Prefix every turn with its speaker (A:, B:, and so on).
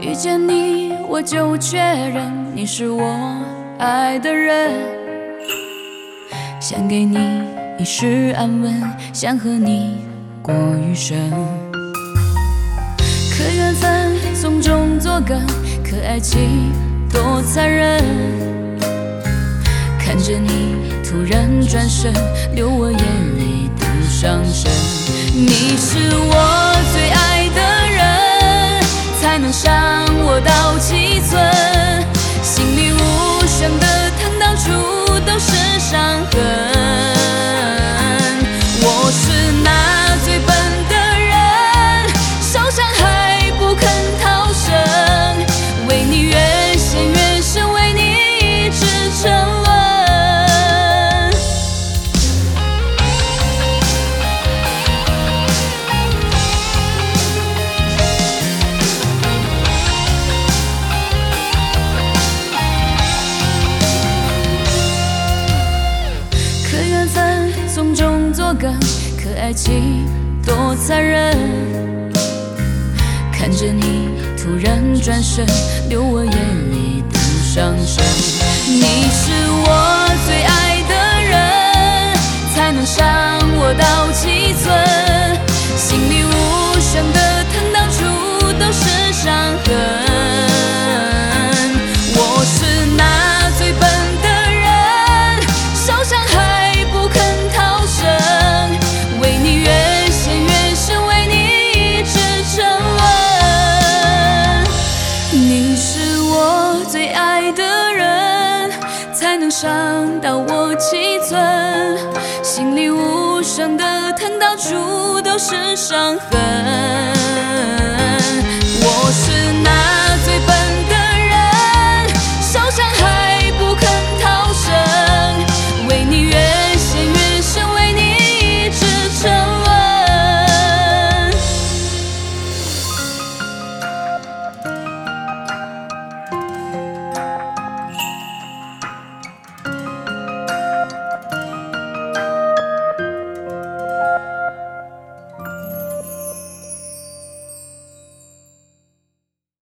A: 遇见你，我就确认你是我爱的人，想给你一世安稳，想和你过余生。可缘分从中作梗，可爱情多残忍。看着你突然转身，留我眼泪都上升。你是我最爱的人，才能伤我到7寸，心里无声的疼，到处都是伤痕。我是那最笨的人，受伤还不肯逃生，为你越陷越深，为你一直沉沦。从中作梗，可爱情多残忍。看着你突然转身，留我眼泪都上升。你是我最爱的人，才能伤我到7寸，心里无声的疼，到处都是伤痕。我是那最笨的人，受伤还不肯逃生，为你越陷越深，为你一直沉沦。你是我最爱的人，才能伤到我7寸，心里无声的疼，到处都是伤痕。